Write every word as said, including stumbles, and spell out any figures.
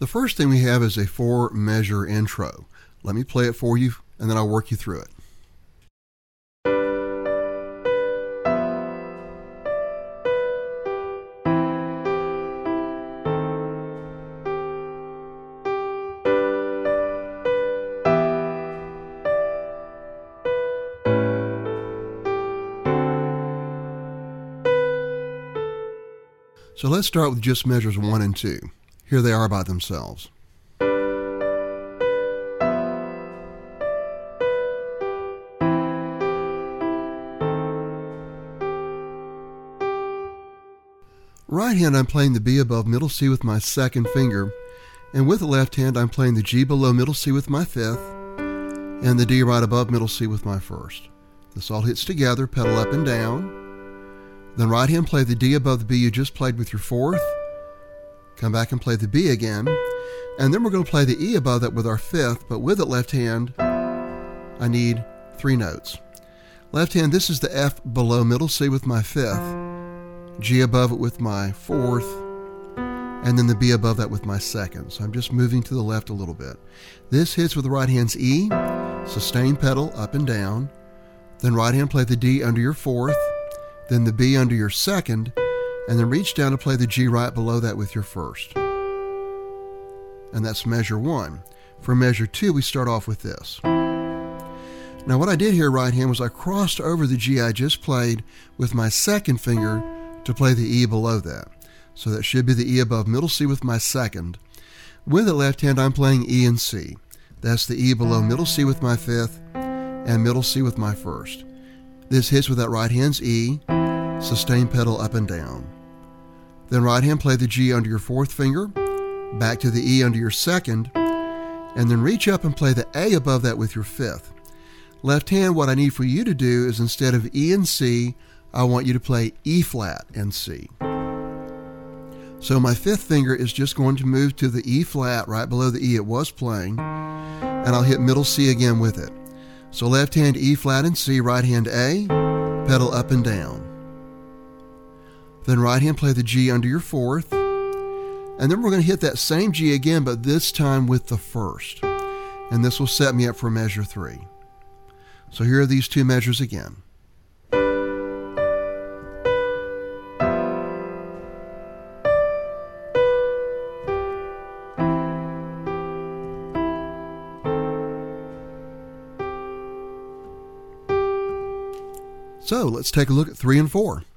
The first thing we have is a four measure intro. Let me play it for you and then I'll work you through it. So let's start with just measures one and two. Here they are by themselves. Right hand, I'm playing the B above middle C with my second finger, and with the left hand, I'm playing the G below middle C with my fifth, and the D right above middle C with my first. This all hits together, pedal up and down. Then right hand, play the D above the B you just played with your fourth. Come back and play the B again. And then we're going to play the E above that with our fifth, but with the left hand, I need three notes. Left hand, this is the F below middle C with my fifth, G above it with my fourth, and then the B above that with my second. So I'm just moving to the left a little bit. This hits with the right hand's E, sustain pedal up and down. Then right hand, play the D under your fourth, then the B under your second, and then reach down to play the G right below that with your first. And that's measure one. For measure two, we start off with this. Now what I did here right hand was I crossed over the G I just played with my second finger to play the E below that. So that should be the E above middle C with my second. With the left hand, I'm playing E and C. That's the E below middle C with my fifth and middle C with my first. This hits with that right hand's E, sustain pedal up and down. Then right hand, play the G under your fourth finger, back to the E under your second, and then reach up and play the A above that with your fifth. Left hand, what I need for you to do is instead of E and C, I want you to play E flat and C. So my fifth finger is just going to move to the E flat right below the E it was playing, and I'll hit middle C again with it. So left hand E flat and C, right hand A, pedal up and down. Then right hand, play the G under your fourth, and then we're going to hit that same G again, but this time with the first. And this will set me up for measure three. So here are these two measures again. So let's take a look at three and four.